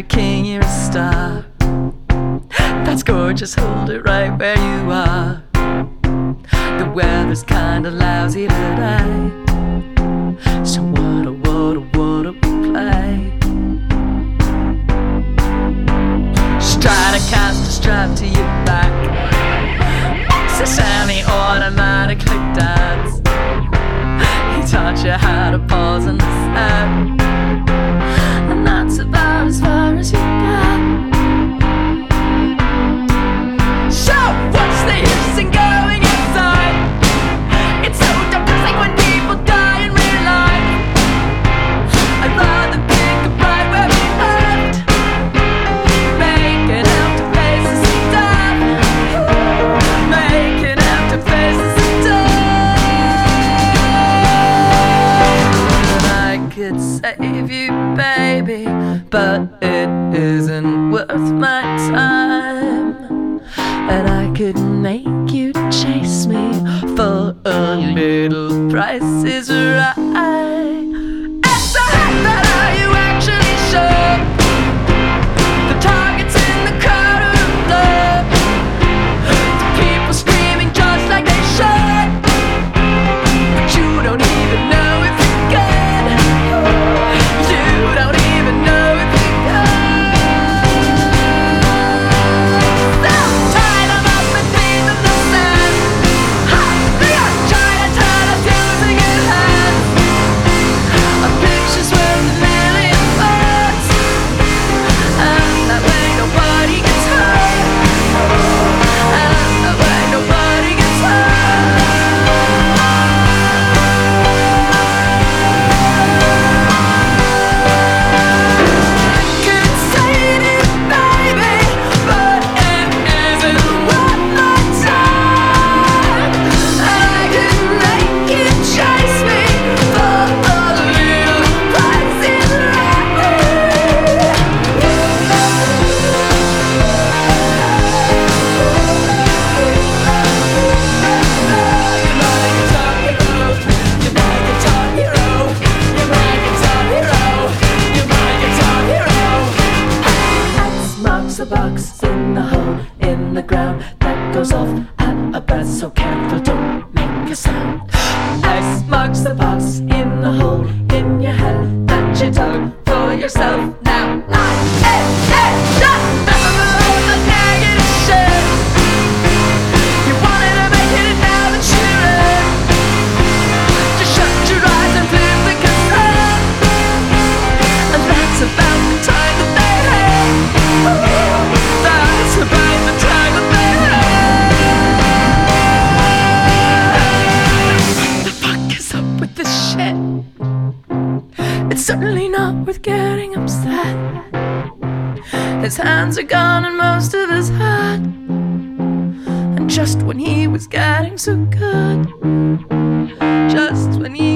a king, you're a star. That's gorgeous, hold it right where you are. The weather's kinda lousy today, so what do we play? Stratocaster strapped to your back, so semi-automatically dance. He taught you how to pause in the sand, and that's about as far as you got. So what's the use in going inside? It's so depressing when people die in real life. I'd rather pick up right where we left, making empty faces and death, making empty faces and death. I could save you, baby, but it isn't worth my time. And I could make you chase me for a little price is right. It's the hat that are you actually sure? The target's in the corner of love. The people screaming just like they should, but you don't even know if you can. You don't even know if you can. A box in the hole in the ground that goes off at a breath, so careful, don't make a sound. Ice marks the box in the hole in your head that you dug for yourself. Now the negative shit. You wanted to make it, and now that you're in, just shut your eyes and flip the cassette, and that's about the time that they hate. That's about the time that they hate. The fuck is up with this shit? It's certainly not worth getting upset. His hands are gone and most of his heart, and just when he was getting so good, just when he